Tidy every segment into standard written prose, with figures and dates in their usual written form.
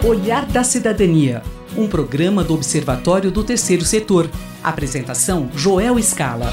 Olhar da Cidadania, um programa do Observatório do Terceiro Setor. Apresentação, Joel Scala.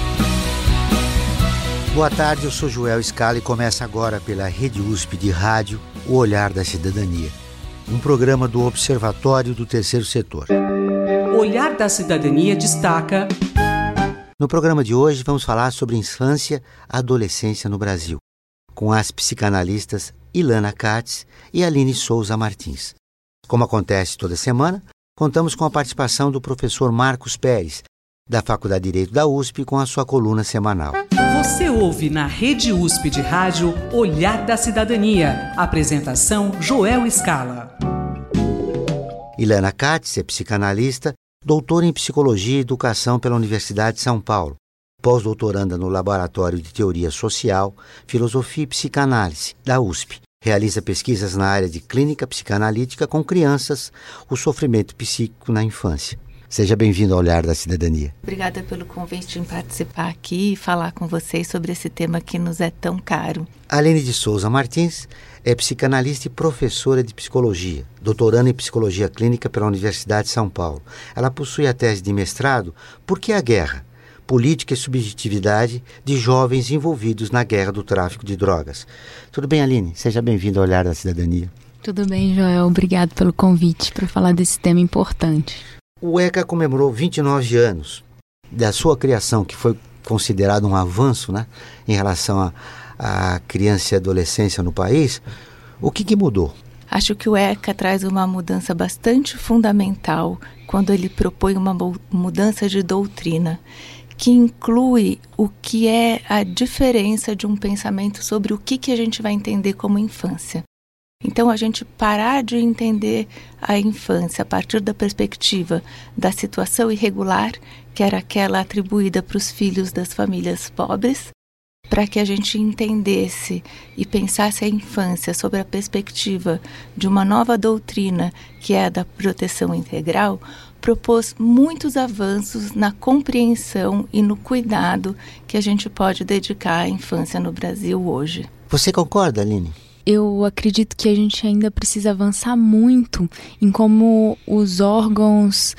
Boa tarde, eu sou Joel Scala e começa agora pela Rede USP de Rádio, o Olhar da Cidadania, um programa do Observatório do Terceiro Setor. Olhar da Cidadania destaca... No programa de hoje vamos falar sobre infância e adolescência no Brasil, com as psicanalistas Ilana Katz e Aline Souza Martins. Como acontece toda semana, contamos com a participação do professor Marcos Pérez, da Faculdade de Direito da USP, com a sua coluna semanal. Você ouve na Rede USP de Rádio Olhar da Cidadania. Apresentação, Joel Scala. Ilana Katz é psicanalista, doutora em Psicologia e Educação pela Universidade de São Paulo, pós-doutoranda no Laboratório de Teoria Social, Filosofia e Psicanálise, da USP. Realiza pesquisas na área de clínica psicanalítica com crianças, o sofrimento psíquico na infância. Seja bem-vindo ao Olhar da Cidadania. Obrigada pelo convite em participar aqui e falar com vocês sobre esse tema que nos é tão caro. Aline de Souza Martins é psicanalista e professora de psicologia, doutoranda em psicologia clínica pela Universidade de São Paulo. Ela possui a tese de mestrado Por que a Guerra? Política e Subjetividade de Jovens Envolvidos na Guerra do Tráfico de Drogas. Tudo bem, Aline? Seja bem-vindo ao Olhar da Cidadania. Tudo bem, Joel. Obrigado pelo convite para falar desse tema importante. O ECA comemorou 29 anos da sua criação, que foi considerado um avanço, né, em relação à criança e adolescência no país. O que mudou? Acho que o ECA traz uma mudança bastante fundamental quando ele propõe uma mudança de doutrina, que inclui o que é a diferença de um pensamento sobre o que a gente vai entender como infância. Então, a gente parar de entender a infância a partir da perspectiva da situação irregular, que era aquela atribuída para os filhos das famílias pobres, para que a gente entendesse e pensasse a infância sob a perspectiva de uma nova doutrina, que é a da proteção integral, propôs muitos avanços na compreensão e no cuidado que a gente pode dedicar à infância no Brasil hoje. Você concorda, Aline? Eu acredito que a gente ainda precisa avançar muito em como os órgãos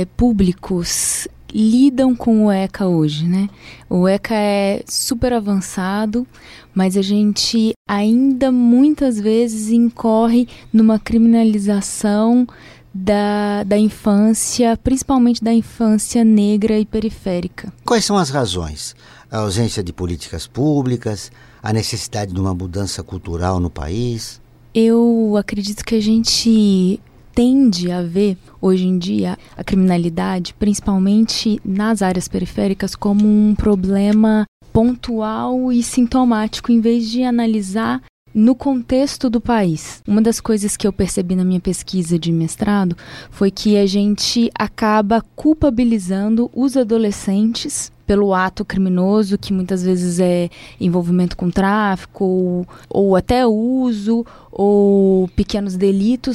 públicos lidam com o ECA hoje, né? O ECA é super avançado, mas a gente ainda muitas vezes incorre numa criminalização da infância, principalmente da infância negra e periférica. Quais são as razões? A ausência de políticas públicas, a necessidade de uma mudança cultural no país? Eu acredito que a gente tende a ver, hoje em dia, a criminalidade, principalmente nas áreas periféricas, como um problema pontual e sintomático, em vez de analisar no contexto do país. Uma das coisas que eu percebi na minha pesquisa de mestrado foi que a gente acaba culpabilizando os adolescentes pelo ato criminoso, que muitas vezes é envolvimento com tráfico, ou até uso, ou pequenos delitos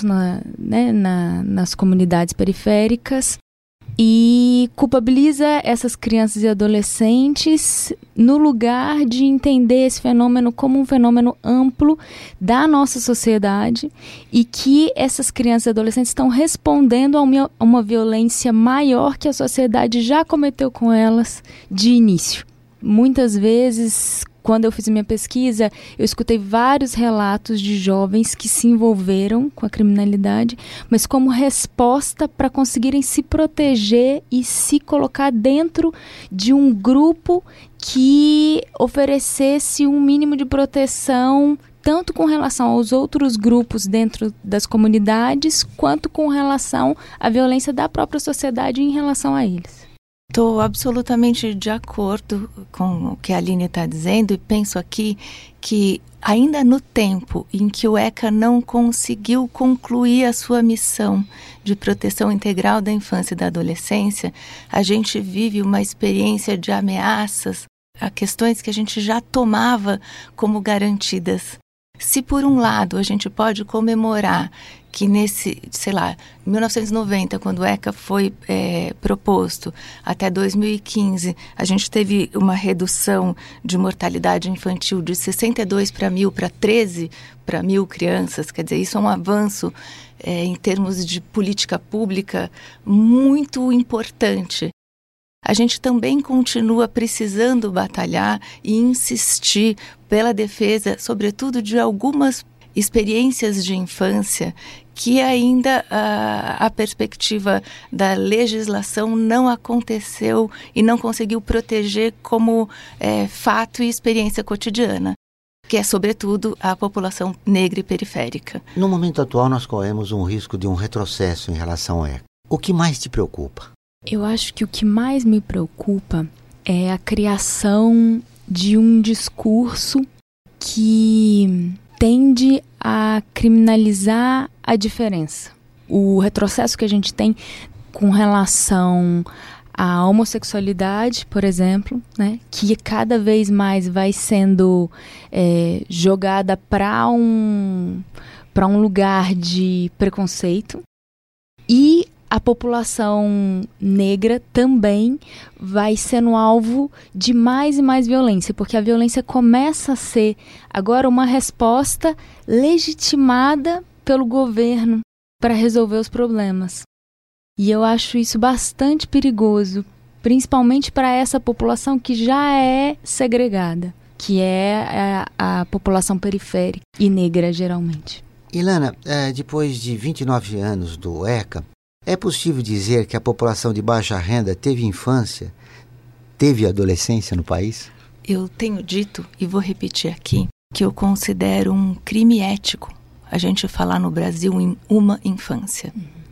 nas comunidades periféricas, e culpabiliza essas crianças e adolescentes no lugar de entender esse fenômeno como um fenômeno amplo da nossa sociedade e que essas crianças e adolescentes estão respondendo a uma violência maior que a sociedade já cometeu com elas de início. Muitas vezes, quando eu fiz minha pesquisa, eu escutei vários relatos de jovens que se envolveram com a criminalidade, mas como resposta para conseguirem se proteger e se colocar dentro de um grupo que oferecesse um mínimo de proteção, tanto com relação aos outros grupos dentro das comunidades, quanto com relação à violência da própria sociedade em relação a eles. Estou absolutamente de acordo com o que a Aline está dizendo e penso aqui que ainda no tempo em que o ECA não conseguiu concluir a sua missão de proteção integral da infância e da adolescência, a gente vive uma experiência de ameaças a questões que a gente já tomava como garantidas. Se por um lado a gente pode comemorar que nesse, 1990, quando o ECA foi proposto, até 2015, a gente teve uma redução de mortalidade infantil de 62 para 1.000 para 13 para 1.000 crianças. Quer dizer, isso é um avanço em termos de política pública muito importante. A gente também continua precisando batalhar e insistir pela defesa, sobretudo de algumas experiências de infância que ainda a perspectiva da legislação não aconteceu e não conseguiu proteger como fato e experiência cotidiana, que é, sobretudo, a população negra e periférica. No momento atual, nós corremos um risco de um retrocesso em relação ao ECA. O que mais te preocupa? Eu acho que o que mais me preocupa é a criação de um discurso que tende a criminalizar a diferença. O retrocesso que a gente tem com relação à homossexualidade, por exemplo, né, que cada vez mais vai sendo jogada para um lugar de preconceito, e a população negra também vai sendo alvo de mais e mais violência, porque a violência começa a ser agora uma resposta legitimada pelo governo para resolver os problemas. E eu acho isso bastante perigoso, principalmente para essa população que já é segregada, que é a população periférica e negra, geralmente. Ilana, depois de 29 anos do ECA, é possível dizer que a população de baixa renda teve infância, teve adolescência no país? Eu tenho dito, e vou repetir aqui, que eu considero um crime ético a gente falar no Brasil em uma infância.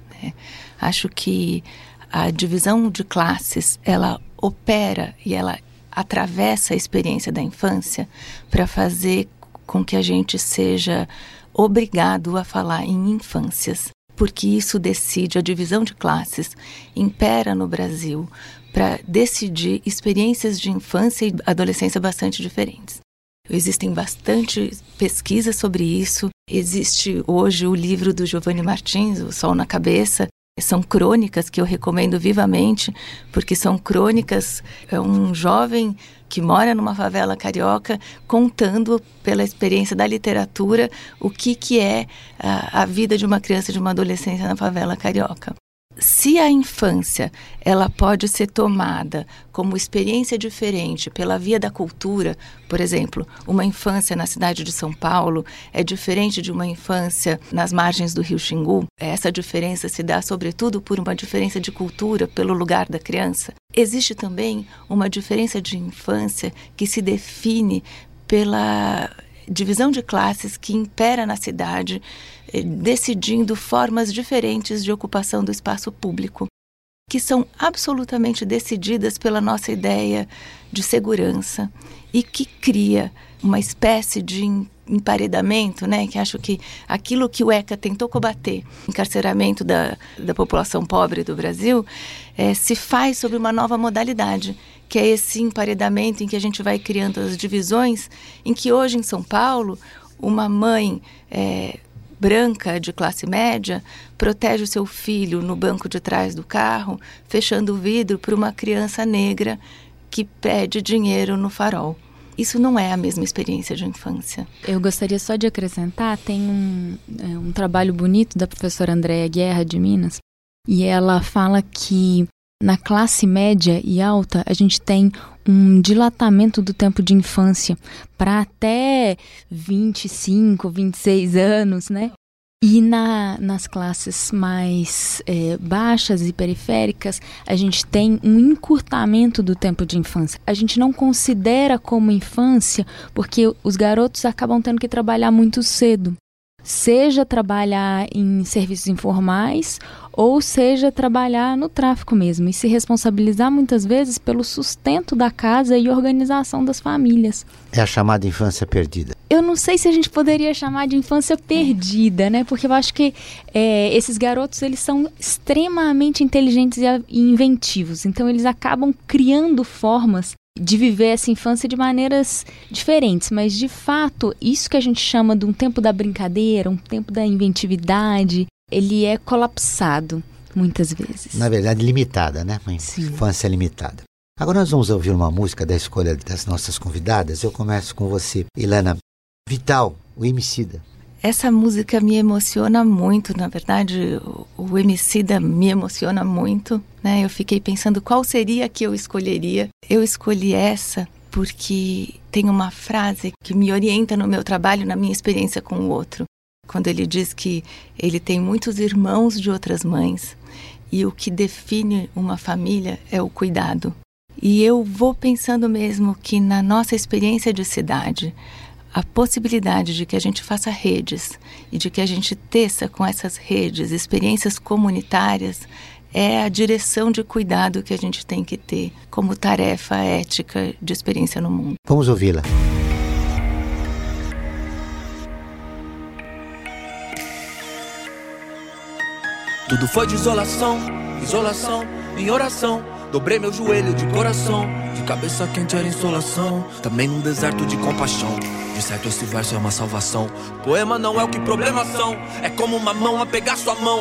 Acho que a divisão de classes, ela opera e ela atravessa a experiência da infância para fazer com que a gente seja obrigado a falar em infâncias. Porque isso decide, a divisão de classes impera no Brasil para decidir experiências de infância e adolescência bastante diferentes. Existem bastante pesquisas sobre isso. Existe hoje o livro do Giovanni Martins, O Sol na Cabeça. São crônicas que eu recomendo vivamente, porque são crônicas, um jovem que mora numa favela carioca contando pela experiência da literatura o que é a vida de uma criança e de uma adolescência na favela carioca. Se a infância ela pode ser tomada como experiência diferente pela via da cultura, por exemplo, uma infância na cidade de São Paulo é diferente de uma infância nas margens do Rio Xingu, essa diferença se dá sobretudo por uma diferença de cultura, pelo lugar da criança. Existe também uma diferença de infância que se define pela divisão de classes que impera na cidade, decidindo formas diferentes de ocupação do espaço público, que são absolutamente decididas pela nossa ideia de segurança e que cria uma espécie de emparedamento, né? Que acho que aquilo que o ECA tentou combater, encarceramento da população pobre do Brasil, se faz sobre uma nova modalidade, que é esse emparedamento em que a gente vai criando as divisões, em que hoje em São Paulo, uma mãe branca de classe média protege o seu filho no banco de trás do carro, fechando o vidro para uma criança negra que pede dinheiro no farol. Isso não é a mesma experiência de infância. Eu gostaria só de acrescentar, tem um trabalho bonito da professora Andréa Guerra, de Minas, e ela fala que na classe média e alta a gente tem um dilatamento do tempo de infância para até 25, 26 anos, né? E nas classes mais baixas e periféricas, a gente tem um encurtamento do tempo de infância. A gente não considera como infância porque os garotos acabam tendo que trabalhar muito cedo. Seja trabalhar em serviços informais ou seja trabalhar no tráfico mesmo. E se responsabilizar muitas vezes pelo sustento da casa e organização das famílias. É a chamada infância perdida. Eu não sei se a gente poderia chamar de infância perdida, né? Porque eu acho que esses garotos, eles são extremamente inteligentes e inventivos. Então, eles acabam criando formas de viver essa infância de maneiras diferentes, mas de fato, isso que a gente chama de um tempo da brincadeira, um tempo da inventividade, ele é colapsado muitas vezes. Na verdade, limitada, né? Uma Sim. infância limitada. Agora nós vamos ouvir uma música da escolha das nossas convidadas. Eu começo com você, Ilana. Vital, o Emicida. Essa música me emociona muito, na verdade, o Emicida me emociona muito, né? Eu fiquei pensando qual seria a que eu escolheria. Eu escolhi essa porque tem uma frase que me orienta no meu trabalho, na minha experiência com o outro. Quando ele diz que ele tem muitos irmãos de outras mães e o que define uma família é o cuidado. E eu vou pensando mesmo que na nossa experiência de cidade, a possibilidade de que a gente faça redes e de que a gente teça com essas redes experiências comunitárias é a direção de cuidado que a gente tem que ter como tarefa ética de experiência no mundo. Vamos ouvi-la. Tudo foi de isolação, isolação, em oração. Dobrei meu joelho de coração, de cabeça quente era insolação. Também num deserto de compaixão. De certo esse verso é uma salvação. Poema não é o que problemas são. É como uma mão a pegar sua mão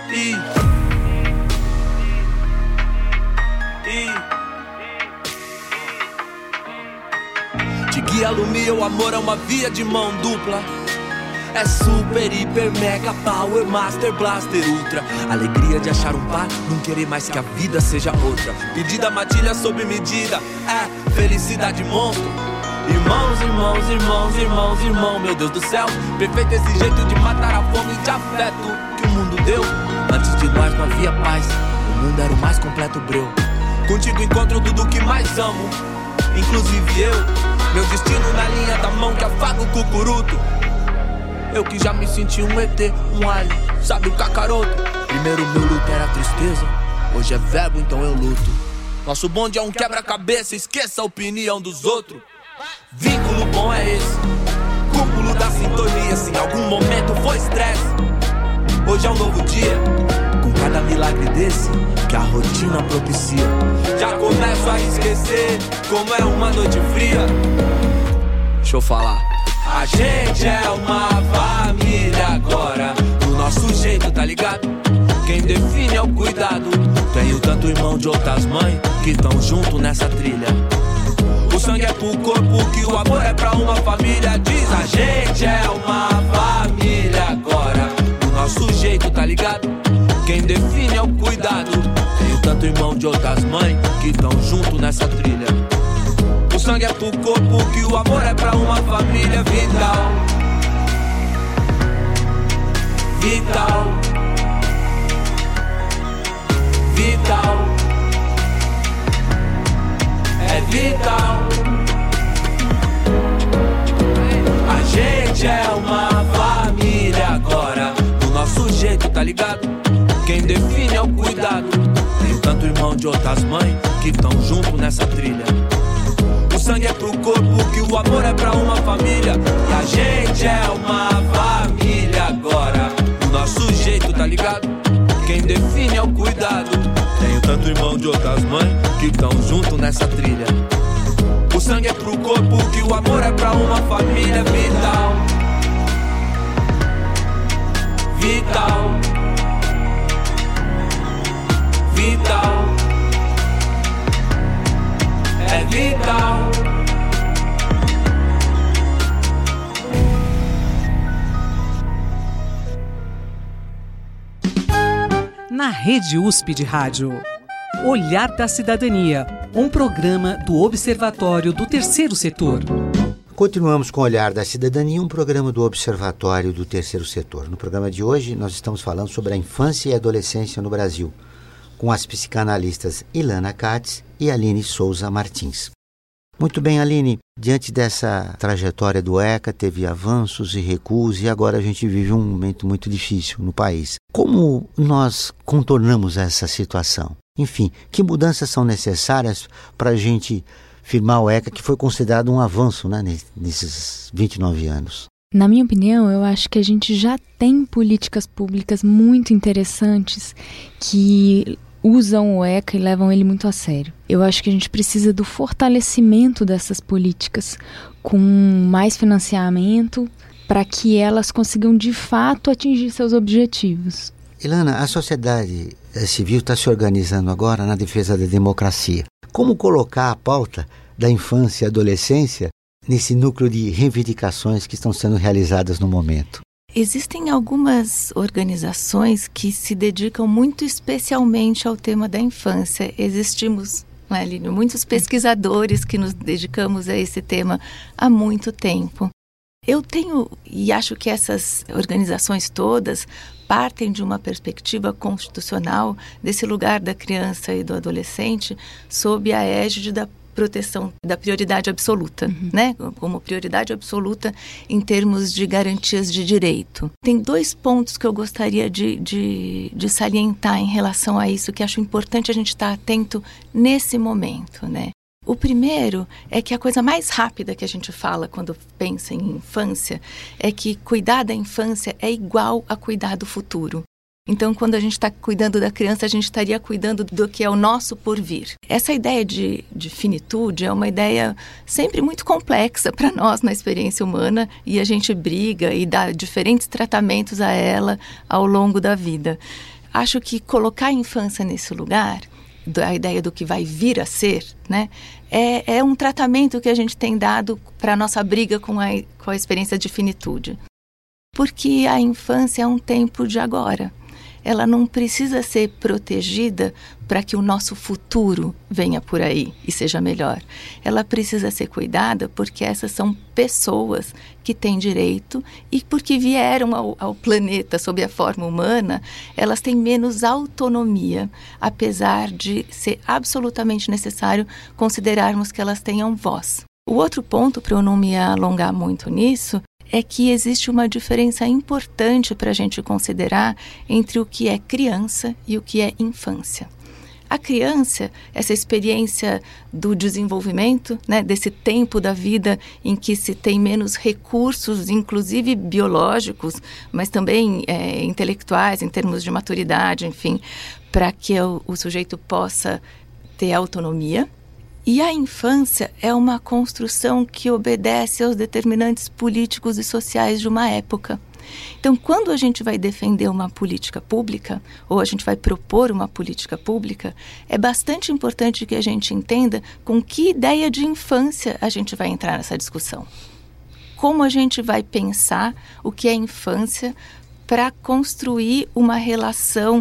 de guia alumia, o amor é uma via de mão dupla. É super, hiper, mega, power, master, blaster, ultra. Alegria de achar um par, não querer mais que a vida seja outra. Pedida, matilha sob medida, é felicidade monstro. Irmãos, irmãos, irmãos, irmãos, irmão, meu Deus do céu. Perfeito esse jeito de matar a fome de afeto que o mundo deu. Antes de nós não havia paz, o mundo era o mais completo breu. Contigo encontro tudo que mais amo, inclusive eu. Meu destino na linha da mão que afaga o cucuruto. Eu que já me senti um ET, um alien, sabe o cacaroto. Primeiro meu luto era tristeza, hoje é verbo, então eu luto. Nosso bonde é um quebra-cabeça, esqueça a opinião dos outros. Vínculo bom é esse, cúmulo da sintonia. Se em algum momento foi estresse, hoje é um novo dia. Com cada milagre desse, que a rotina propicia. Já começo a esquecer como é uma noite fria. Deixa eu falar. A gente é uma família agora, do nosso jeito, tá ligado? Quem define é o cuidado. Tenho tanto irmão de outras mães que tão junto nessa trilha. O sangue é pro corpo, que o amor é pra uma família. Diz a gente é uma família agora, do nosso jeito, tá ligado? Quem define é o cuidado. Tenho tanto irmão de outras mães que tão junto nessa trilha. O sangue é pro corpo, que o amor é pra uma família vital. Vital. Vital. É vital. A gente é uma família agora, do nosso jeito, tá ligado? Quem define é o cuidado. Tenho tanto irmão de outras mães que tão junto nessa trilha. O sangue é pro corpo, que o amor é pra uma família. E a gente é uma família agora, do nosso jeito, tá ligado? Quem define é o cuidado. Tenho tanto irmão de outras mães que tão junto nessa trilha. O sangue é pro corpo, que o amor é pra uma família vital. Vital. Vital. É vital. Na Rede USP de Rádio, Olhar da Cidadania, um programa do Observatório do Terceiro Setor. Continuamos com o Olhar da Cidadania, um programa do Observatório do Terceiro Setor. No programa de hoje, nós estamos falando sobre a infância e a adolescência no Brasil, com as psicanalistas Ilana Katz e Aline Souza Martins. Muito bem, Aline, diante dessa trajetória do ECA, teve avanços e recuos e agora a gente vive um momento muito difícil no país. Como nós contornamos essa situação? Enfim, que mudanças são necessárias para a gente firmar o ECA, que foi considerado um avanço, né, nesses 29 anos? Na minha opinião, eu acho que a gente já tem políticas públicas muito interessantes que usam o ECA e levam ele muito a sério. Eu acho que a gente precisa do fortalecimento dessas políticas com mais financiamento para que elas consigam de fato atingir seus objetivos. Ilana, a sociedade civil está se organizando agora na defesa da democracia. Como colocar a pauta da infância e adolescência nesse núcleo de reivindicações que estão sendo realizadas no momento? Existem algumas organizações que se dedicam muito especialmente ao tema da infância. Existimos, não é, Aline, muitos pesquisadores que nos dedicamos a esse tema há muito tempo. Eu tenho, e acho que essas organizações todas partem de uma perspectiva constitucional desse lugar da criança e do adolescente sob a égide da proteção da prioridade absoluta, né? Como prioridade absoluta em termos de garantias de direito. Tem 2 pontos que eu gostaria de salientar em relação a isso, que acho importante a gente estar atento nesse momento, né? O primeiro é que a coisa mais rápida que a gente fala quando pensa em infância é que cuidar da infância é igual a cuidar do futuro. Então, quando a gente está cuidando da criança, a gente estaria cuidando do que é o nosso porvir. Essa ideia de finitude é uma ideia sempre muito complexa para nós na experiência humana e a gente briga e dá diferentes tratamentos a ela ao longo da vida. Acho que colocar a infância nesse lugar, a ideia do que vai vir a ser, né, é um tratamento que a gente tem dado para a nossa briga com a experiência de finitude. Porque a infância é um tempo de agora. Ela não precisa ser protegida para que o nosso futuro venha por aí e seja melhor. Ela precisa ser cuidada porque essas são pessoas que têm direito e porque vieram ao planeta sob a forma humana, elas têm menos autonomia, apesar de ser absolutamente necessário considerarmos que elas tenham voz. O outro ponto, para eu não me alongar muito nisso, é que existe uma diferença importante para a gente considerar entre o que é criança e o que é infância. A criança, essa experiência do desenvolvimento, né, desse tempo da vida em que se tem menos recursos, inclusive biológicos, mas também intelectuais, em termos de maturidade, enfim, para que o sujeito possa ter autonomia. E a infância é uma construção que obedece aos determinantes políticos e sociais de uma época. Então, quando a gente vai defender uma política pública, ou a gente vai propor uma política pública, é bastante importante que a gente entenda com que ideia de infância a gente vai entrar nessa discussão. Como a gente vai pensar o que é infância para construir uma relação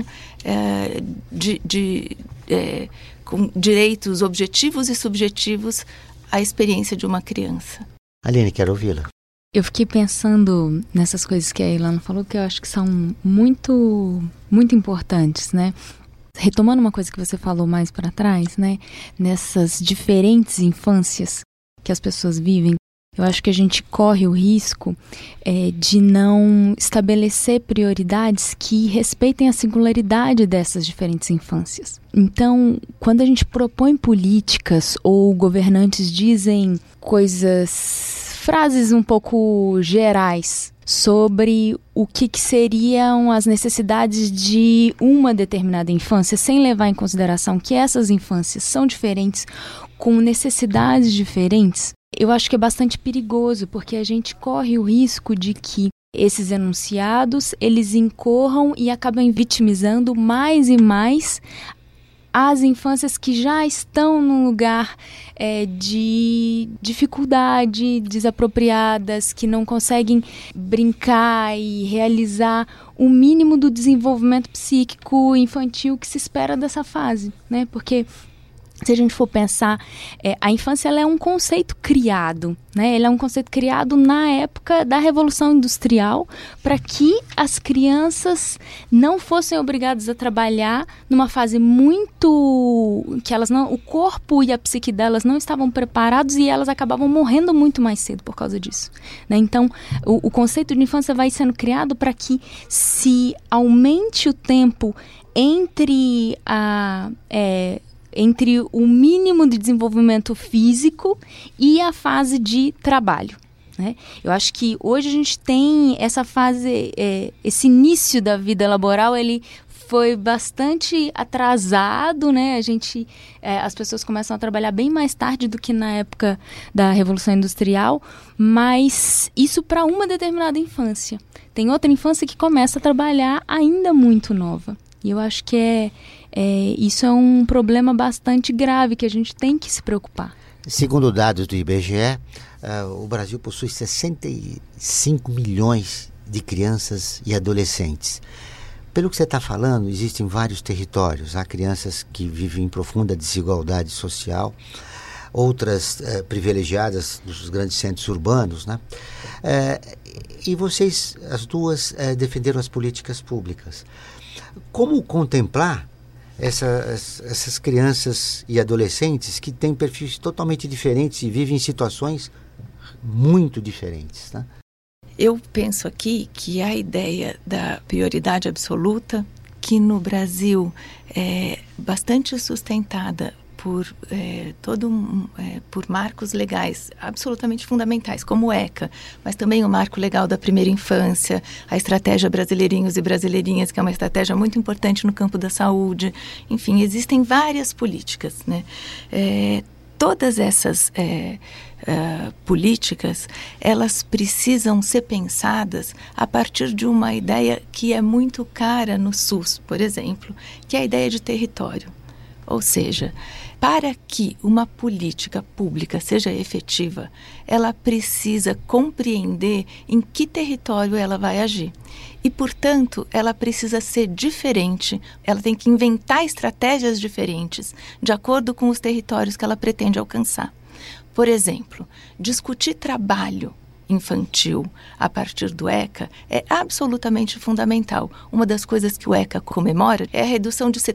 com direitos objetivos e subjetivos à experiência de uma criança. Aline, quero ouvi-la. Eu fiquei pensando nessas coisas que a Ilana falou, que eu acho que são muito, muito importantes, né? Retomando uma coisa que você falou mais para trás, né? Nessas diferentes infâncias que as pessoas vivem, eu acho que a gente corre o risco de não estabelecer prioridades que respeitem a singularidade dessas diferentes infâncias. Então, quando a gente propõe políticas ou governantes dizem frases um pouco gerais sobre o que seriam as necessidades de uma determinada infância, sem levar em consideração que essas infâncias são diferentes, com necessidades diferentes, eu acho que é bastante perigoso, porque a gente corre o risco de que esses enunciados, eles incorram e acabem vitimizando mais e mais as infâncias que já estão num lugar de dificuldade, desapropriadas, que não conseguem brincar e realizar o mínimo do desenvolvimento psíquico infantil que se espera dessa fase, né? Porque se a gente for pensar, a infância ela é um conceito criado, né? Ele é um conceito criado na época da Revolução Industrial para que as crianças não fossem obrigadas a trabalhar numa fase muito... que elas não, o corpo e a psique delas não estavam preparados e elas acabavam morrendo muito mais cedo por causa disso, né? Então, o conceito de infância vai sendo criado para que se aumente o tempo entre o mínimo de desenvolvimento físico e a fase de trabalho, né? Eu acho que hoje a gente tem essa fase, esse início da vida laboral, ele foi bastante atrasado, né? As pessoas começam a trabalhar bem mais tarde do que na época da Revolução Industrial, mas isso para uma determinada infância. Tem outra infância que começa a trabalhar ainda muito nova. E eu acho que isso é um problema bastante grave que a gente tem que se preocupar. Segundo dados do IBGE, o Brasil possui 65 milhões de crianças e adolescentes. Pelo que você está falando, existem vários territórios. Há crianças que vivem em profunda desigualdade social, outras privilegiadas nos grandes centros urbanos, né? E vocês, as duas, defenderam as políticas públicas. Como contemplar essas crianças e adolescentes que têm perfis totalmente diferentes e vivem em situações muito diferentes, né? Eu penso aqui que a ideia da prioridade absoluta, que no Brasil é bastante sustentada por marcos legais absolutamente fundamentais, como o ECA, mas também o marco legal da primeira infância, a estratégia Brasileirinhos e Brasileirinhas, que é uma estratégia muito importante no campo da saúde. Enfim, existem várias políticas, né? Todas essas políticas, elas precisam ser pensadas a partir de uma ideia que é muito cara no SUS, por exemplo, que é a ideia de território. Ou seja, para que uma política pública seja efetiva, ela precisa compreender em que território ela vai agir. E, portanto, ela precisa ser diferente, ela tem que inventar estratégias diferentes, de acordo com os territórios que ela pretende alcançar. Por exemplo, discutir trabalho infantil a partir do ECA é absolutamente fundamental. Uma das coisas que o ECA comemora é a redução de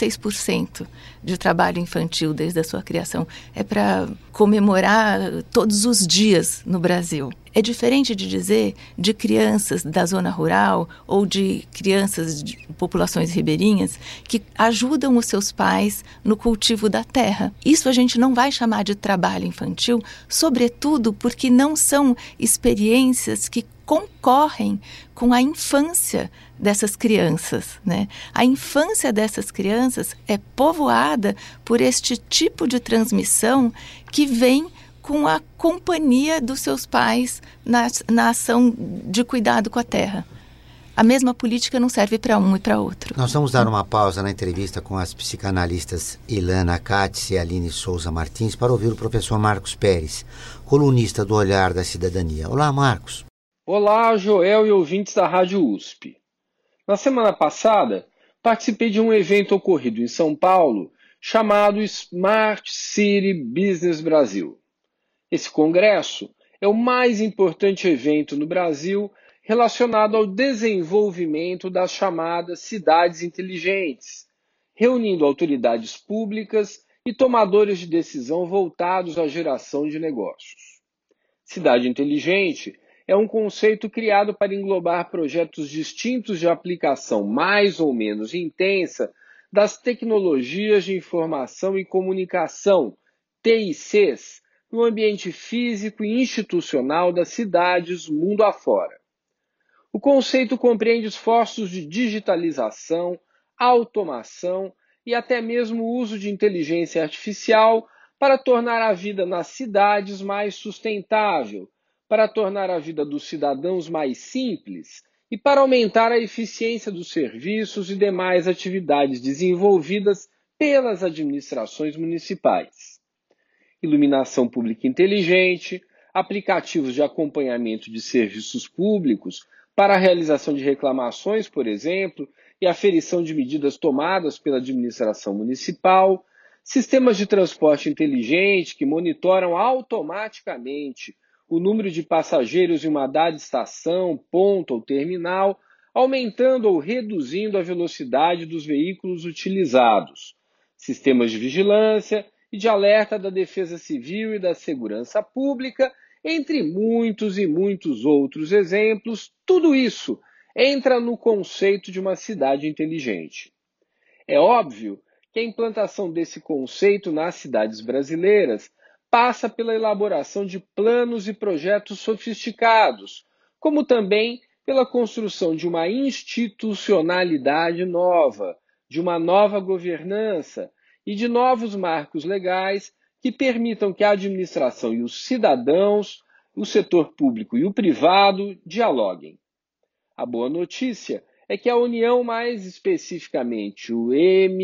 76% de trabalho infantil desde a sua criação. É para comemorar todos os dias no Brasil. É diferente de dizer de crianças da zona rural ou de crianças de populações ribeirinhas que ajudam os seus pais no cultivo da terra. Isso a gente não vai chamar de trabalho infantil, sobretudo porque não são experiências que concorrem com a infância dessas crianças, né? A infância dessas crianças é povoada por este tipo de transmissão que vem com a companhia dos seus pais na ação de cuidado com a terra. A mesma política não serve para um e para outro. Nós vamos dar uma pausa na entrevista com as psicanalistas Ilana Katz e Aline Souza Martins para ouvir o professor Marcos Pérez, colunista do Olhar da Cidadania. Olá, Marcos. Olá, Joel e ouvintes da Rádio USP. Na semana passada, participei de um evento ocorrido em São Paulo chamado Smart City Business Brasil. Esse congresso é o mais importante evento no Brasil relacionado ao desenvolvimento das chamadas cidades inteligentes, reunindo autoridades públicas e tomadores de decisão voltados à geração de negócios. Cidade inteligente é um conceito criado para englobar projetos distintos de aplicação mais ou menos intensa das tecnologias de informação e comunicação, TICs, no ambiente físico e institucional das cidades mundo afora. O conceito compreende esforços de digitalização, automação e até mesmo o uso de inteligência artificial para tornar a vida nas cidades mais sustentável, para tornar a vida dos cidadãos mais simples e para aumentar a eficiência dos serviços e demais atividades desenvolvidas pelas administrações municipais. Iluminação pública inteligente, aplicativos de acompanhamento de serviços públicos para a realização de reclamações, por exemplo, e aferição de medidas tomadas pela administração municipal, sistemas de transporte inteligente que monitoram automaticamente o número de passageiros em uma dada estação, ponto ou terminal, aumentando ou reduzindo a velocidade dos veículos utilizados, sistemas de vigilância e de alerta da Defesa Civil e da Segurança Pública, entre muitos e muitos outros exemplos, tudo isso entra no conceito de uma cidade inteligente. É óbvio que a implantação desse conceito nas cidades brasileiras passa pela elaboração de planos e projetos sofisticados, como também pela construção de uma institucionalidade nova, de uma nova governança e de novos marcos legais que permitam que a administração e os cidadãos, o setor público e o privado dialoguem. A boa notícia é que a União, mais especificamente o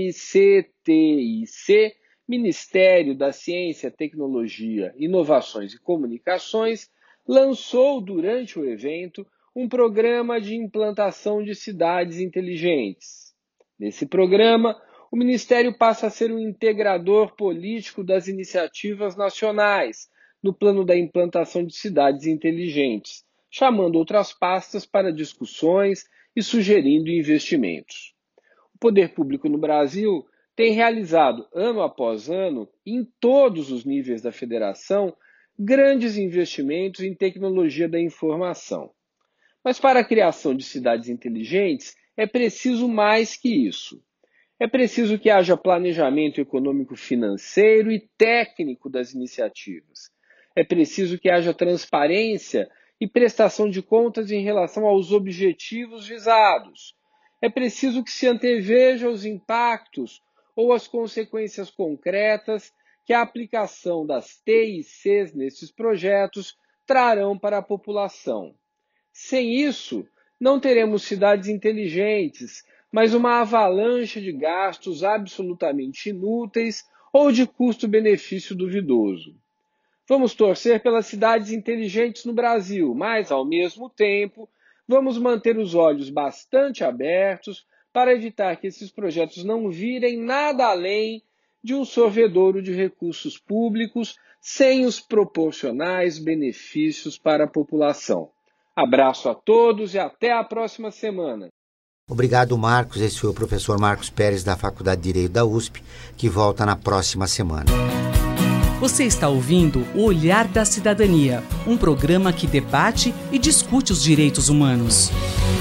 MCTIC, Ministério da Ciência, Tecnologia, Inovações e Comunicações, lançou durante o evento um programa de implantação de cidades inteligentes. Nesse programa, o Ministério passa a ser um integrador político das iniciativas nacionais no plano da implantação de cidades inteligentes, chamando outras pastas para discussões e sugerindo investimentos. O poder público no Brasil tem realizado, ano após ano, em todos os níveis da federação, grandes investimentos em tecnologia da informação. Mas para a criação de cidades inteligentes, é preciso mais que isso. É preciso que haja planejamento econômico-financeiro e técnico das iniciativas. É preciso que haja transparência e prestação de contas em relação aos objetivos visados. É preciso que se anteveja os impactos ou as consequências concretas que a aplicação das TICs nesses projetos trarão para a população. Sem isso, não teremos cidades inteligentes, mas uma avalanche de gastos absolutamente inúteis ou de custo-benefício duvidoso. Vamos torcer pelas cidades inteligentes no Brasil, mas, ao mesmo tempo, vamos manter os olhos bastante abertos para evitar que esses projetos não virem nada além de um sorvedouro de recursos públicos sem os proporcionais benefícios para a população. Abraço a todos e até a próxima semana. Obrigado, Marcos. Esse foi o professor Marcos Pérez, da Faculdade de Direito da USP, que volta na próxima semana. Você está ouvindo O Olhar da Cidadania, um programa que debate e discute os direitos humanos.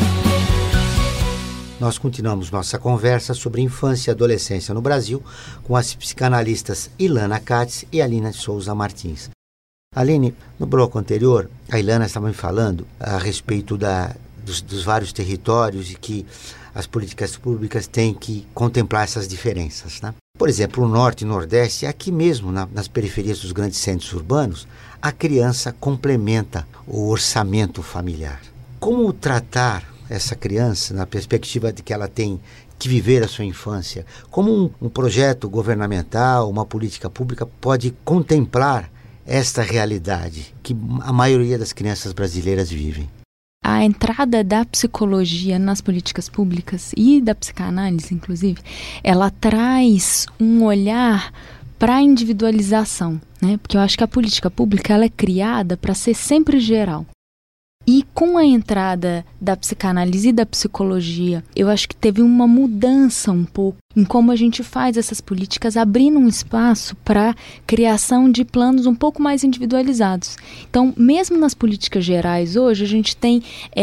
Nós continuamos nossa conversa sobre infância e adolescência no Brasil com as psicanalistas Ilana Katz e Aline Souza Martins. Aline, no bloco anterior, a Ilana estava me falando a respeito dos vários territórios e que as políticas públicas têm que contemplar essas diferenças, né? Por exemplo, o Norte e Nordeste, aqui mesmo nas periferias dos grandes centros urbanos, a criança complementa o orçamento familiar. Como tratar essa criança na perspectiva de que ela tem que viver a sua infância? Como um projeto governamental, uma política pública pode contemplar esta realidade que a maioria das crianças brasileiras vivem? A entrada da psicologia nas políticas públicas e da psicanálise, inclusive, ela traz um olhar para a individualização, né? Porque eu acho que a política pública ela é criada para ser sempre geral. E com a entrada da psicanálise e da psicologia, eu acho que teve uma mudança um pouco em como a gente faz essas políticas, abrindo um espaço para a criação de planos um pouco mais individualizados. Então, mesmo nas políticas gerais, hoje a gente tem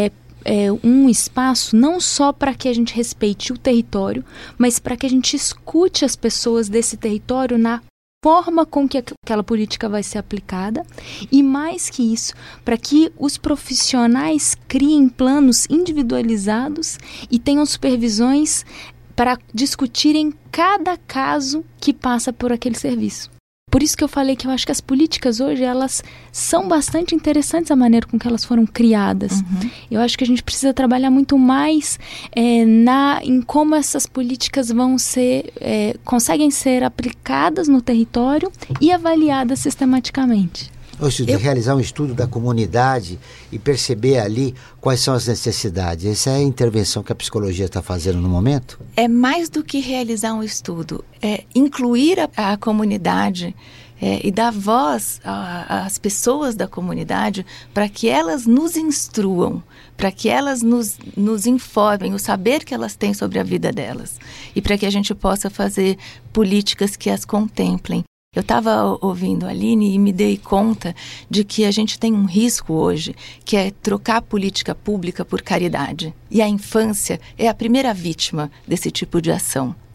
um espaço não só para que a gente respeite o território, mas para que a gente escute as pessoas desse território na forma com que aquela política vai ser aplicada e, mais que isso, para que os profissionais criem planos individualizados e tenham supervisões para discutirem cada caso que passa por aquele serviço. Por isso que eu falei que eu acho que as políticas hoje, elas são bastante interessantes a maneira com que elas foram criadas. Uhum. Eu acho que a gente precisa trabalhar muito mais em como essas políticas conseguem ser aplicadas no território e avaliadas sistematicamente. Realizar um estudo da comunidade e perceber ali quais são as necessidades. Essa é a intervenção que a psicologia está fazendo no momento? É mais do que realizar um estudo. É incluir a comunidade e dar voz às pessoas da comunidade para que elas nos instruam, para que elas nos informem, o saber que elas têm sobre a vida delas. E para que a gente possa fazer políticas que as contemplem. Eu estava ouvindo a Aline e me dei conta de que a gente tem um risco hoje, que é trocar política pública por caridade. E a infância é a primeira vítima desse tipo de ação.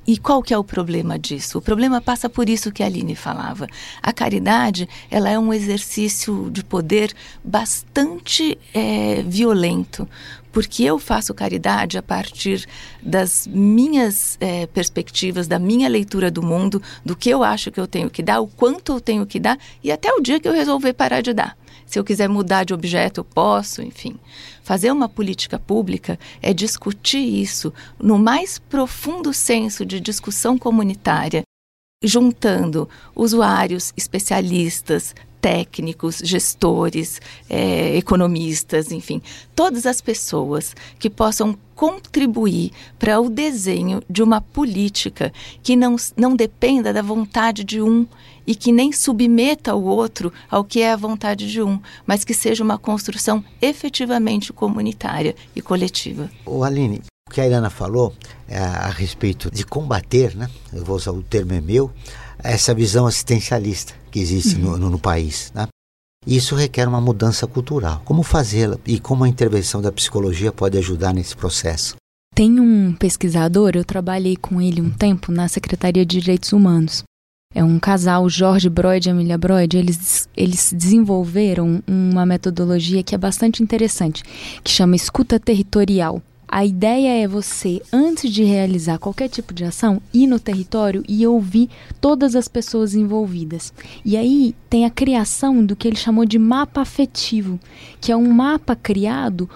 E qual que é o problema disso? O problema passa por isso que a Aline falava. A caridade, ela é um exercício de poder bastante violento, porque eu faço caridade a partir das minhas perspectivas, da minha leitura do mundo, do que eu acho que eu tenho que dar, o quanto eu tenho que dar, e até o dia que eu resolver parar de dar. Se eu quiser mudar de objeto, eu posso, enfim. Fazer uma política pública é discutir isso no mais profundo senso de discussão comunitária, juntando usuários, especialistas, técnicos, gestores, economistas, enfim, todas as pessoas que possam contribuir para o desenho de uma política que não dependa da vontade de um e que nem submeta o outro ao que é a vontade de um, mas que seja uma construção efetivamente comunitária e coletiva. Aline, o que a Ilana falou a respeito de combater, né? Eu vou usar o termo meu, essa visão assistencialista que existe no país, né? Isso requer uma mudança cultural. Como fazê-la e como a intervenção da psicologia pode ajudar nesse processo? Tem um pesquisador, eu trabalhei com ele um tempo na Secretaria de Direitos Humanos. É um casal, Jorge Broid e Emília Broid. Eles desenvolveram uma metodologia que é bastante interessante, que chama escuta territorial. A ideia é você, antes de realizar qualquer tipo de ação, ir no território e ouvir todas as pessoas envolvidas. E aí tem a criação do que ele chamou de mapa afetivo, que é um mapa criado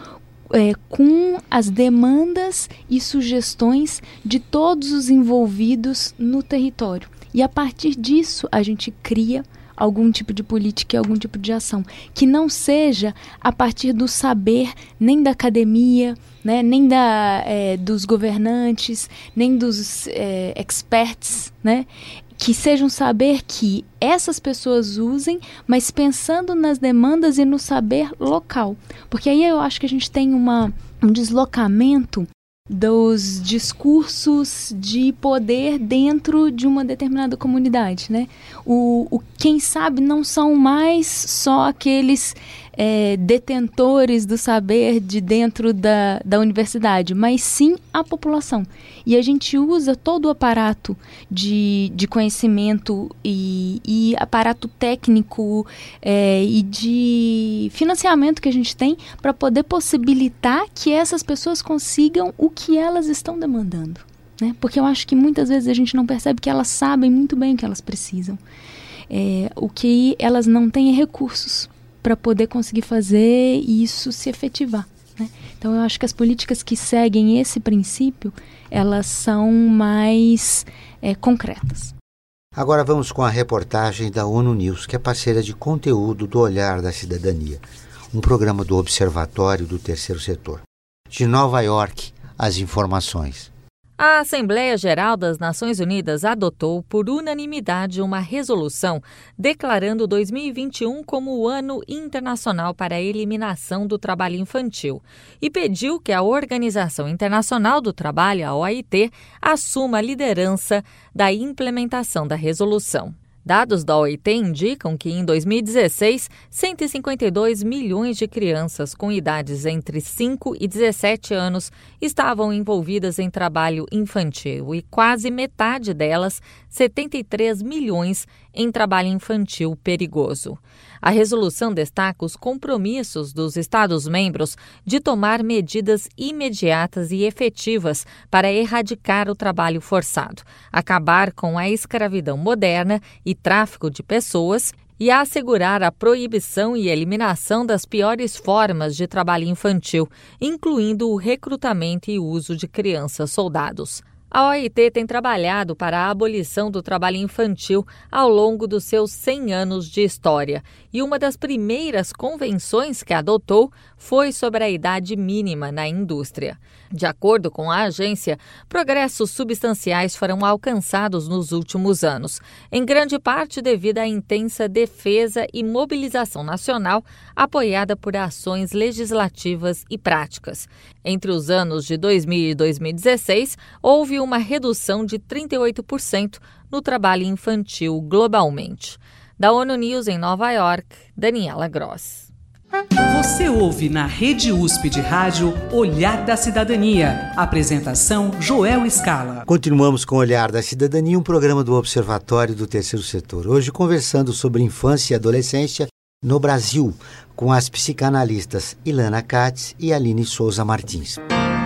com as demandas e sugestões de todos os envolvidos no território. E a partir disso a gente cria algum tipo de política e algum tipo de ação, que não seja a partir do saber nem da academia, né, nem dos governantes, nem dos experts, né, que seja um saber que essas pessoas usem, mas pensando nas demandas e no saber local. Porque aí eu acho que a gente tem um deslocamento dos discursos de poder dentro de uma determinada comunidade, né? Quem sabe não são mais só aqueles detentores do saber de dentro da universidade, mas sim a população. E a gente usa todo o aparato de conhecimento e aparato técnico e de financiamento que a gente tem para poder possibilitar que essas pessoas consigam o que elas estão demandando, né? Porque eu acho que muitas vezes a gente não percebe que elas sabem muito bem o que elas precisam. O que elas não têm é recursos para poder conseguir fazer isso se efetivar, né? Então eu acho que as políticas que seguem esse princípio, elas são mais concretas. Agora vamos com a reportagem da ONU News, que é parceira de conteúdo do Olhar da Cidadania, um programa do Observatório do Terceiro Setor. De Nova York, as informações. A Assembleia Geral das Nações Unidas adotou por unanimidade uma resolução declarando 2021 como o Ano Internacional para a Eliminação do Trabalho Infantil e pediu que a Organização Internacional do Trabalho, a OIT, assuma a liderança da implementação da resolução. Dados da OIT indicam que, em 2016, 152 milhões de crianças com idades entre 5 e 17 anos estavam envolvidas em trabalho infantil e quase metade delas, 73 milhões, em trabalho infantil perigoso. A resolução destaca os compromissos dos Estados-membros de tomar medidas imediatas e efetivas para erradicar o trabalho forçado, acabar com a escravidão moderna e tráfico de pessoas e assegurar a proibição e eliminação das piores formas de trabalho infantil, incluindo o recrutamento e uso de crianças-soldados. A OIT tem trabalhado para a abolição do trabalho infantil ao longo dos seus 100 anos de história, e uma das primeiras convenções que adotou foi sobre a idade mínima na indústria. De acordo com a agência, progressos substanciais foram alcançados nos últimos anos, em grande parte devido à intensa defesa e mobilização nacional apoiada por ações legislativas e práticas. Entre os anos de 2000 e 2016, houve uma redução de 38% no trabalho infantil globalmente. Da ONU News em Nova York, Daniela Gross. Você ouve na Rede USP de Rádio Olhar da Cidadania. Apresentação Joel Scala. Continuamos com o Olhar da Cidadania, um programa do Observatório do Terceiro Setor. Hoje conversando sobre infância e adolescência no Brasil, com as psicanalistas Ilana Katz e Aline Souza Martins.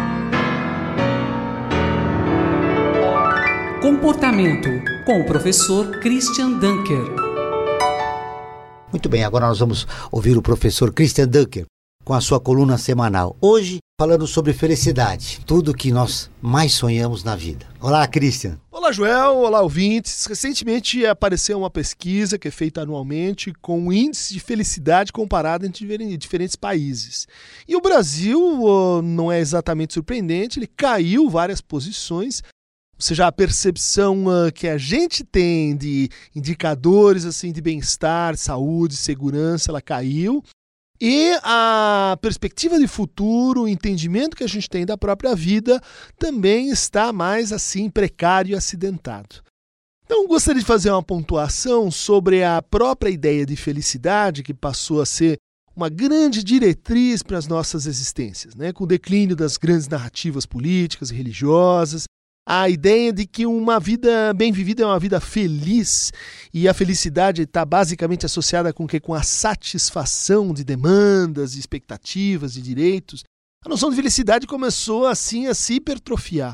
Comportamento, com o professor Christian Dunker. Muito bem, agora nós vamos ouvir o professor Christian Dunker com a sua coluna semanal. Hoje, falando sobre felicidade, tudo que nós mais sonhamos na vida. Olá, Christian. Olá, Joel. Olá, ouvintes. Recentemente apareceu uma pesquisa que é feita anualmente com o índice de felicidade comparado entre diferentes países. E o Brasil não é exatamente surpreendente, ele caiu várias posições. Ou seja, a percepção que a gente tem de indicadores assim, de bem-estar, saúde, segurança, ela caiu. E a perspectiva de futuro, o entendimento que a gente tem da própria vida também está mais assim precário e acidentado. Então, gostaria de fazer uma pontuação sobre a própria ideia de felicidade, que passou a ser uma grande diretriz para as nossas existências, né? Com o declínio das grandes narrativas políticas e religiosas, a ideia de que uma vida bem vivida é uma vida feliz, e a felicidade está basicamente associada com o quê? Com a satisfação de demandas, de expectativas, de direitos. A noção de felicidade começou assim a se hipertrofiar.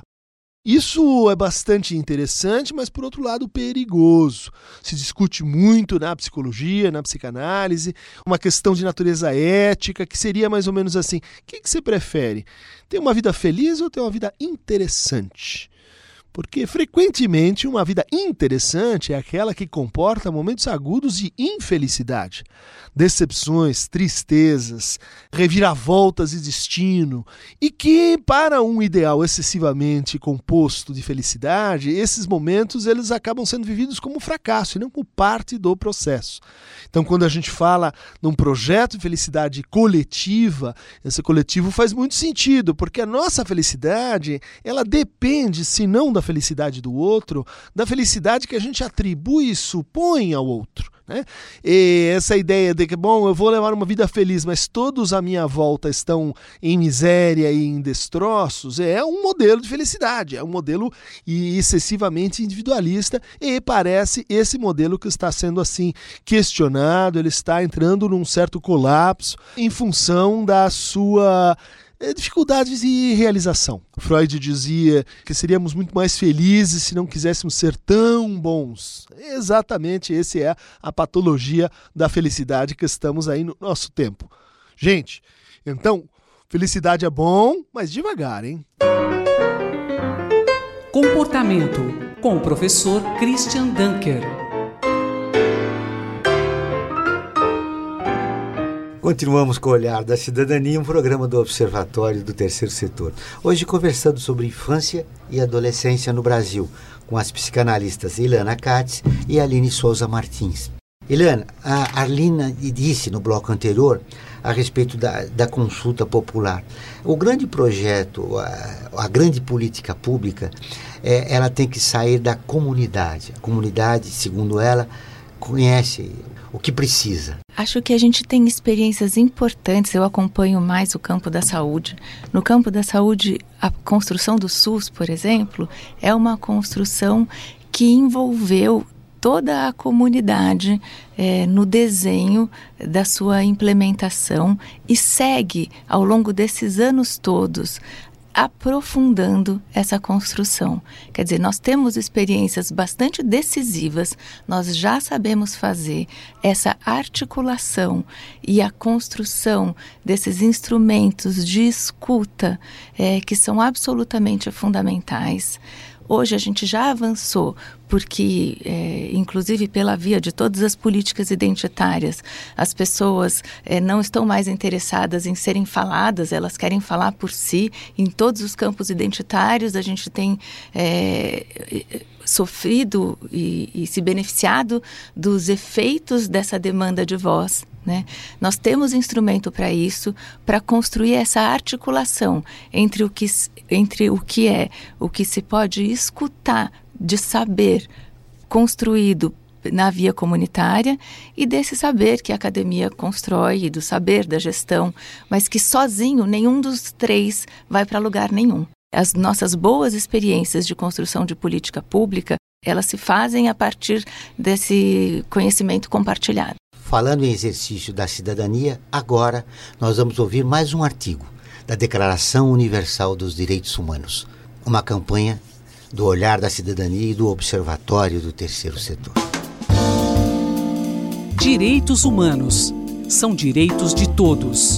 Isso é bastante interessante, mas por outro lado perigoso. Se discute muito na psicologia, na psicanálise, uma questão de natureza ética, que seria mais ou menos assim: o que você prefere? Ter uma vida feliz ou ter uma vida interessante? Porque, frequentemente, uma vida interessante é aquela que comporta momentos agudos de infelicidade, decepções, tristezas, reviravoltas de destino, e que, para um ideal excessivamente composto de felicidade, esses momentos eles acabam sendo vividos como fracasso e não como parte do processo. Então, quando a gente fala num projeto de felicidade coletiva, esse coletivo faz muito sentido, porque a nossa felicidade, ela depende, se não da felicidade do outro, da felicidade que a gente atribui e supõe ao outro, né? E essa ideia de que, bom, eu vou levar uma vida feliz, mas todos à minha volta estão em miséria e em destroços, é um modelo de felicidade, é um modelo excessivamente individualista, e parece esse modelo que está sendo assim questionado, ele está entrando num certo colapso em função da sua dificuldades de realização. Freud dizia que seríamos muito mais felizes se não quiséssemos ser tão bons. Exatamente, essa é a patologia da felicidade que estamos aí no nosso tempo. Gente, então, felicidade é bom, mas devagar, hein? Comportamento, com o professor Christian Dunker. Continuamos com o Olhar da Cidadania, um programa do Observatório do Terceiro Setor. Hoje conversando sobre infância e adolescência no Brasil, com as psicanalistas Ilana Katz e Aline Souza Martins. Ilana, a Arlina disse no bloco anterior a respeito da consulta popular. O grande projeto, a grande política pública, ela tem que sair da comunidade. A comunidade, segundo ela, conhece o que precisa. Acho que a gente tem experiências importantes. Eu acompanho mais o campo da saúde. No campo da saúde, a construção do SUS, por exemplo, é uma construção que envolveu toda a comunidade no desenho da sua implementação e segue ao longo desses anos todos aprofundando essa construção. Quer dizer, nós temos experiências bastante decisivas, nós já sabemos fazer essa articulação e a construção desses instrumentos de escuta que são absolutamente fundamentais. Hoje a gente já avançou, porque, inclusive pela via de todas as políticas identitárias, as pessoas não estão mais interessadas em serem faladas, elas querem falar por si. Em todos os campos identitários a gente tem sofrido e se beneficiado dos efeitos dessa demanda de voz, né? Nós temos instrumento para isso, para construir essa articulação entre o que se pode escutar de saber construído na via comunitária e desse saber que a academia constrói, do saber da gestão, mas que sozinho nenhum dos três vai para lugar nenhum. As nossas boas experiências de construção de política pública, elas se fazem a partir desse conhecimento compartilhado. Falando em exercício da cidadania, agora nós vamos ouvir mais um artigo da Declaração Universal dos Direitos Humanos, uma campanha do Olhar da Cidadania e do Observatório do Terceiro Setor. Direitos humanos são direitos de todos.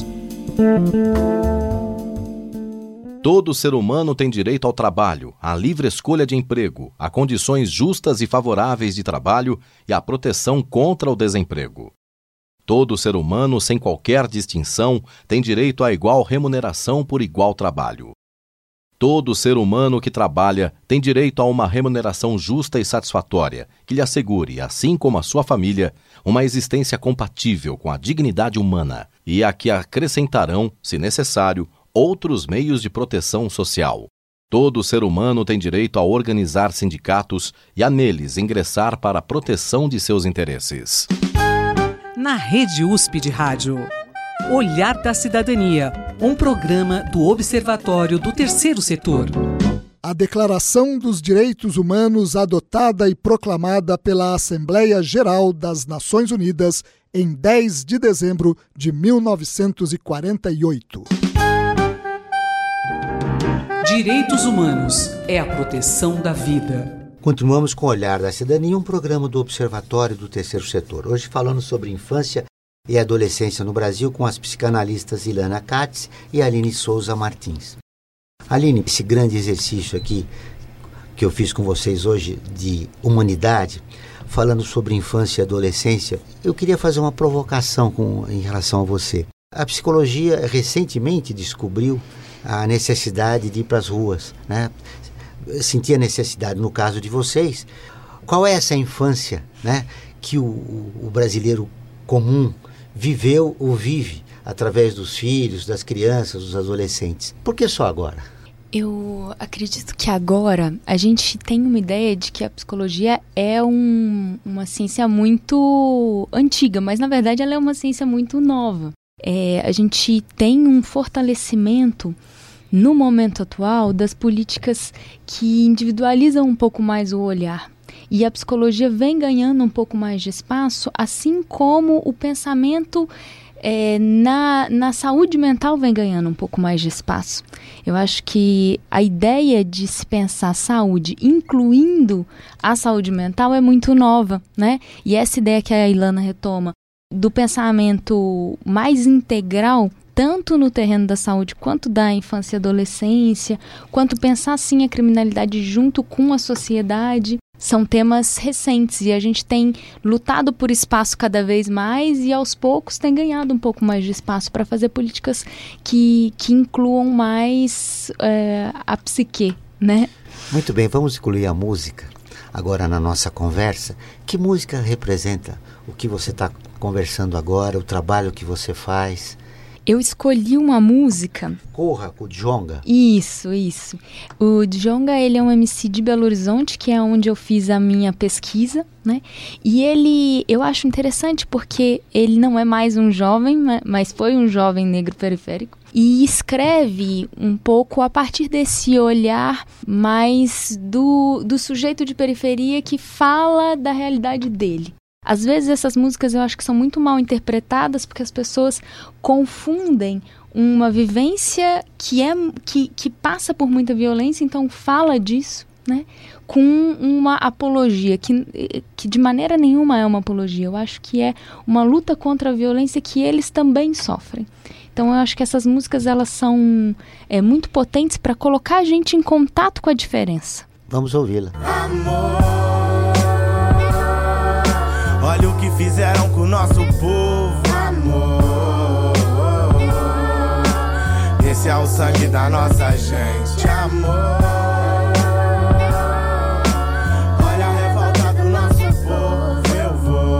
Todo ser humano tem direito ao trabalho, à livre escolha de emprego, a condições justas e favoráveis de trabalho e à proteção contra o desemprego. Todo ser humano, sem qualquer distinção, tem direito à igual remuneração por igual trabalho. Todo ser humano que trabalha tem direito a uma remuneração justa e satisfatória, que lhe assegure, assim como a sua família, uma existência compatível com a dignidade humana e a que acrescentarão, se necessário, outros meios de proteção social. Todo ser humano tem direito a organizar sindicatos e a neles ingressar para a proteção de seus interesses. Na Rede USP de Rádio, Olhar da Cidadania, um programa do Observatório do Terceiro Setor. A Declaração dos Direitos Humanos adotada e proclamada pela Assembleia Geral das Nações Unidas em 10 de dezembro de 1948. Direitos humanos é a proteção da vida. Continuamos com o Olhar da Cidadania, um programa do Observatório do Terceiro Setor. Hoje falando sobre infância e adolescência no Brasil com as psicanalistas Ilana Katz e Aline Souza Martins. Aline, esse grande exercício aqui que eu fiz com vocês hoje de humanidade, falando sobre infância e adolescência, eu queria fazer uma provocação em relação a você. A psicologia recentemente descobriu a necessidade de ir para as ruas, né? Sentia necessidade, no caso de vocês. Qual é essa infância, né, que o brasileiro comum viveu ou vive através dos filhos, das crianças, dos adolescentes? Por que só agora? Eu acredito que agora a gente tem uma ideia de que a psicologia é uma ciência muito antiga, mas na verdade ela é uma ciência muito nova. A gente tem um fortalecimento no momento atual das políticas que individualizam um pouco mais o olhar. E a psicologia vem ganhando um pouco mais de espaço, assim como o pensamento na saúde mental vem ganhando um pouco mais de espaço. Eu acho que a ideia de se pensar saúde, incluindo a saúde mental, é muito nova, né? E essa ideia que a Ilana retoma, do pensamento mais integral, tanto no terreno da saúde quanto da infância e adolescência, quanto pensar sim a criminalidade junto com a sociedade, são temas recentes e a gente tem lutado por espaço cada vez mais e aos poucos tem ganhado um pouco mais de espaço para fazer políticas que incluam mais a psique, né? Muito bem, vamos incluir a música agora na nossa conversa. Que música representa o que você está conversando agora, o trabalho que você faz? Eu escolhi uma música... Corra, com o Djonga. Isso. O Djonga, ele é um MC de Belo Horizonte, que é onde eu fiz a minha pesquisa, né? E eu acho interessante porque ele não é mais um jovem, mas foi um jovem negro periférico. E escreve um pouco a partir desse olhar mais do sujeito de periferia que fala da realidade dele. Às vezes essas músicas eu acho que são muito mal interpretadas porque as pessoas confundem uma vivência que passa por muita violência, então fala disso, né, com uma apologia, que de maneira nenhuma é uma apologia. Eu acho que é uma luta contra a violência que eles também sofrem. Então eu acho que essas músicas elas são muito potentes para colocar a gente em contato com a diferença. Vamos ouvi-la. Olha o que fizeram com o nosso povo, amor. Esse é o sangue da nossa gente, amor. Olha a revolta do nosso povo, eu vou.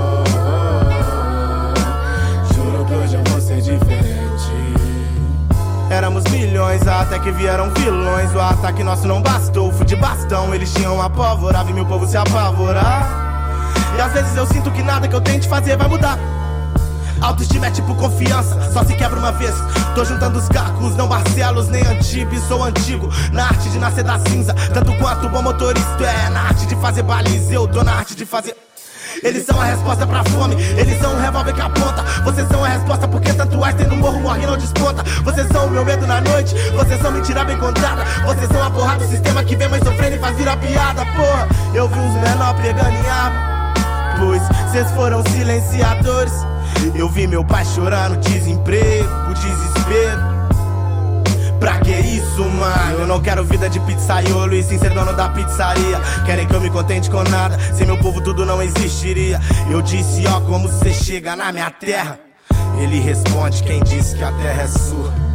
Juro que hoje eu vou ser diferente. Éramos milhões, até que vieram vilões. O ataque nosso não bastou, fui de bastão. Eles tinham a pólvora, vi meu povo se apavorar. E às vezes eu sinto que nada que eu tente fazer vai mudar. Autoestima é tipo confiança, só se quebra uma vez. Tô juntando os cacos, não Barcelos nem Antibes. Sou antigo, na arte de nascer da cinza, tanto quanto bom motorista é. Na arte de fazer baliza, eu tô na arte de fazer. Eles são a resposta pra fome, eles são um revólver que aponta. Vocês são a resposta porque tanto Einstein no morro morre e não desponta. Vocês são o meu medo na noite, vocês são mentira bem contada. Vocês são a porra do sistema que vem mais sofrendo e faz virar piada. Porra, eu vi uns menor pregando em arma, pois vocês foram silenciadores. Eu vi meu pai chorando, desemprego, o desespero. Pra que isso, mano? Eu não quero vida de pizzaiolo e sim ser dono da pizzaria. Querem que eu me contente com nada, sem meu povo tudo não existiria. Eu disse, ó, como cê chega na minha terra? Ele responde, quem disse que a terra é sua?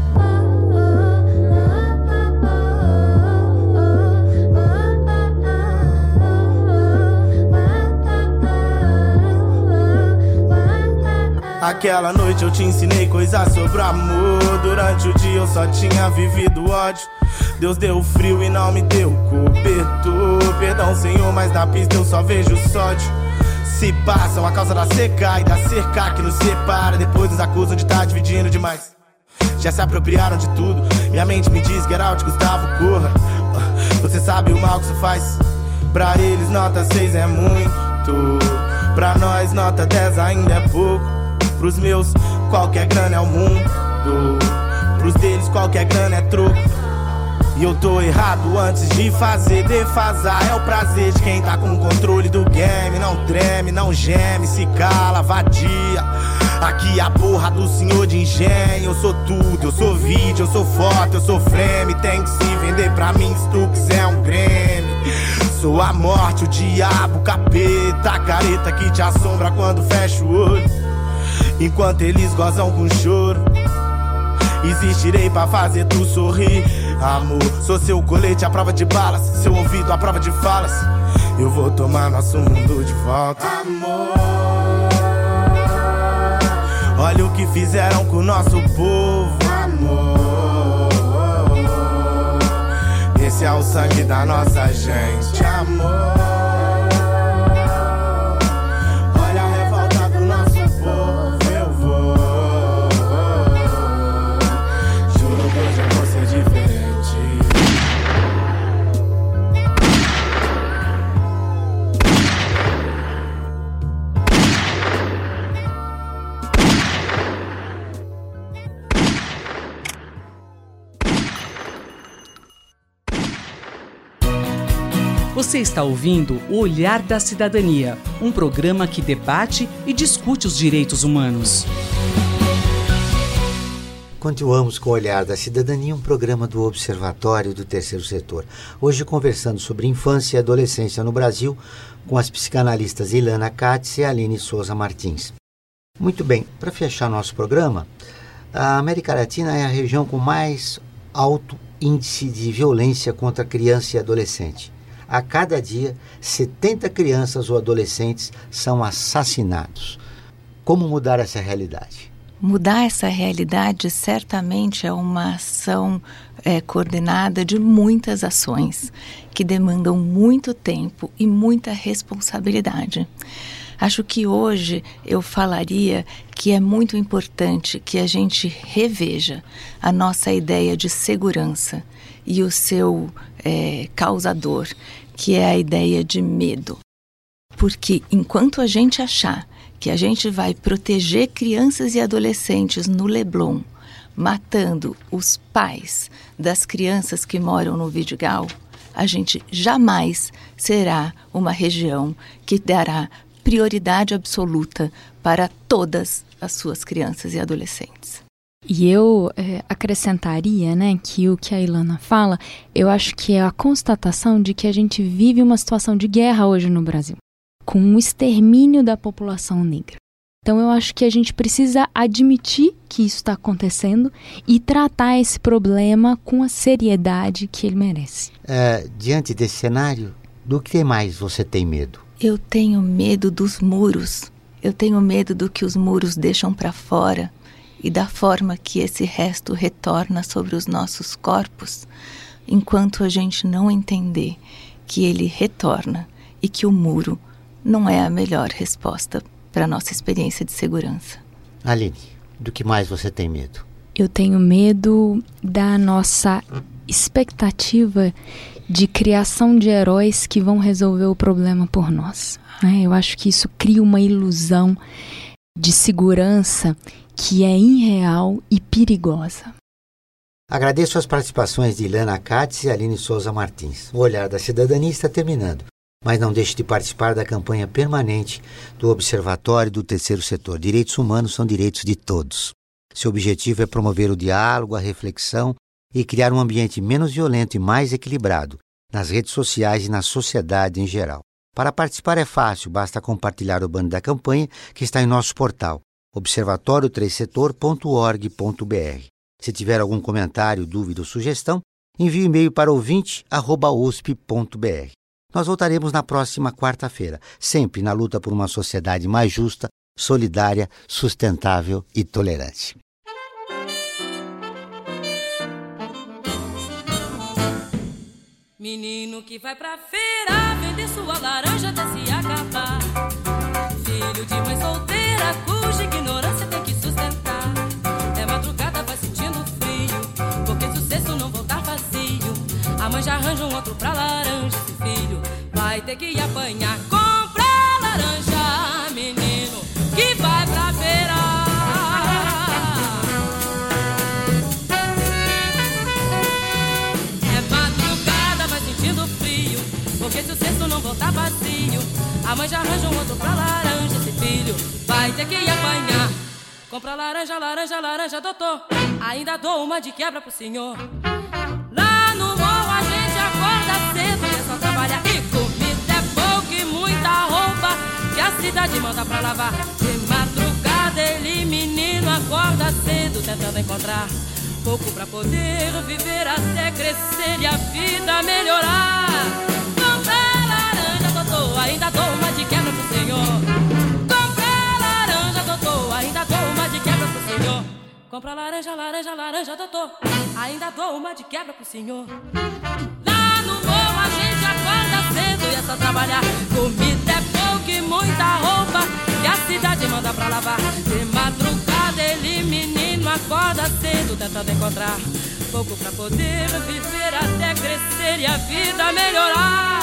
Aquela noite eu te ensinei coisas sobre o amor. Durante o dia eu só tinha vivido ódio. Deus deu frio e não me deu cobertor. Perdão, Senhor, mas na pista eu só vejo sódio. Se passam a causa da seca e da cerca que nos separa. Depois nos acusam de estar dividindo demais. Já se apropriaram de tudo. Minha mente me diz get out, Gustavo, corra. Você sabe o mal que isso faz. Pra eles nota 6 é muito. Pra nós nota 10 ainda é pouco. Pros meus, qualquer grana é o mundo. Pros deles, qualquer grana é troco. E eu tô errado antes de fazer defasar. É o prazer de quem tá com o controle do game. Não treme, não geme, se cala, vadia. Aqui a porra do senhor de engenho. Eu sou tudo, eu sou vídeo, eu sou foto, eu sou frame. Tem que se vender pra mim se tu quiser um Grêmio. Sou a morte, o diabo, o capeta, a careta que te assombra quando fecha o olho. Enquanto eles gozam com choro, existirei pra fazer tu sorrir. Amor, sou seu colete à prova de balas, seu ouvido à prova de falas. Eu vou tomar nosso mundo de volta. Amor, olha o que fizeram com o nosso povo. Amor, esse é o sangue da nossa gente. Amor, Você está ouvindo O Olhar da Cidadania, um programa que debate e discute os direitos humanos. Continuamos com o Olhar da Cidadania, um programa do Observatório do Terceiro Setor. Hoje conversando sobre infância e adolescência no Brasil com as psicanalistas Ilana Katz e Aline Souza Martins. Muito bem, para fechar nosso programa, a América Latina é a região com mais alto índice de violência contra criança e adolescente. A cada dia, 70 crianças ou adolescentes são assassinados. Como mudar essa realidade? Mudar essa realidade certamente é uma ação coordenada de muitas ações que demandam muito tempo e muita responsabilidade. Acho que hoje eu falaria que é muito importante que a gente reveja a nossa ideia de segurança e o seu causador, que é a ideia de medo. Porque enquanto a gente achar que a gente vai proteger crianças e adolescentes no Leblon, matando os pais das crianças que moram no Vidigal, a gente jamais será uma região que dará prioridade absoluta para todas as suas crianças e adolescentes. E eu acrescentaria, que o que a Ilana fala, eu acho que é a constatação de que a gente vive uma situação de guerra hoje no Brasil, com um extermínio da população negra. Então eu acho que a gente precisa admitir que isso está acontecendo e tratar esse problema com a seriedade que ele merece. Diante desse cenário, do que mais você tem medo? Eu tenho medo dos muros. Eu tenho medo do que os muros deixam para fora e da forma que esse resto retorna sobre os nossos corpos, enquanto a gente não entender que ele retorna e que o muro não é a melhor resposta para a nossa experiência de segurança. Aline, do que mais você tem medo? Eu tenho medo da nossa expectativa de criação de heróis que vão resolver o problema por nós, né? Eu acho que isso cria uma ilusão de segurança que é irreal e perigosa. Agradeço as participações de Ilana Katz e Aline Souza Martins. O Olhar da Cidadania está terminando, mas não deixe de participar da campanha permanente do Observatório do Terceiro Setor. Direitos humanos são direitos de todos. Seu objetivo é promover o diálogo, a reflexão e criar um ambiente menos violento e mais equilibrado nas redes sociais e na sociedade em geral. Para participar é fácil, basta compartilhar o banner da campanha que está em nosso portal, observatoriotrêssetor.org.br. Se tiver algum comentário, dúvida ou sugestão, envie e-mail para ouvinte@usp.br. Nós voltaremos na próxima quarta-feira, sempre na luta por uma sociedade mais justa, solidária, sustentável e tolerante. Menino que vai pra feira vender sua laranja até se acabar. Filho de mãe solteira cuja ignorância tem que sustentar. É madrugada, vai sentindo frio, porque se o cesto não voltar vazio, a mãe já arranja um outro pra laranja. Esse filho vai ter que apanhar. Compra laranja, menino que vai pra feira. Porque se o cesto não voltar vazio, a mãe já arranja um outro pra laranja. Esse filho vai ter que apanhar. Compra laranja, laranja, laranja, doutor, ainda dou uma de quebra pro senhor. Lá no morro a gente acorda cedo e é só trabalhar. E comida é pouco e muita roupa que a cidade manda pra lavar. De madrugada ele, menino, acorda cedo tentando encontrar pouco pra poder viver até crescer e a vida melhorar. Ainda dou uma de quebra pro senhor. Compra laranja, doutor, ainda dou uma de quebra pro senhor. Compra laranja, laranja, laranja, doutor, ainda dou uma de quebra pro senhor. Lá no morro a gente acorda cedo e é só trabalhar. Comida é pouco e muita roupa que a cidade manda pra lavar. De madrugada ele, menino, acorda cedo tentando encontrar pouco pra poder viver até crescer e a vida melhorar.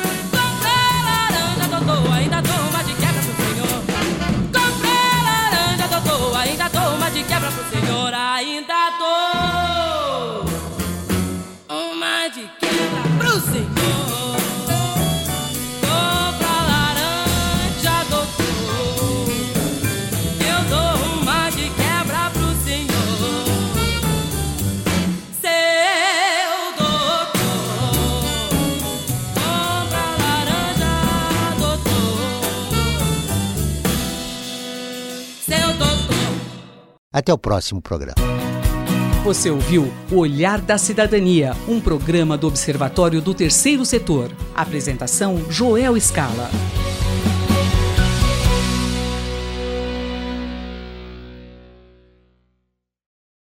Doutor, ainda dou uma de quebra pro senhor. Comprei laranja, doutor, ainda dou uma de quebra pro senhor. Ainda dou uma de quebra pro senhor. Compra laranja, doutor, eu dou uma de quebra pro senhor. Seu doutor, compra laranja. Até o próximo programa. Você ouviu O Olhar da Cidadania, um programa do Observatório do Terceiro Setor. Apresentação: Joel Scala.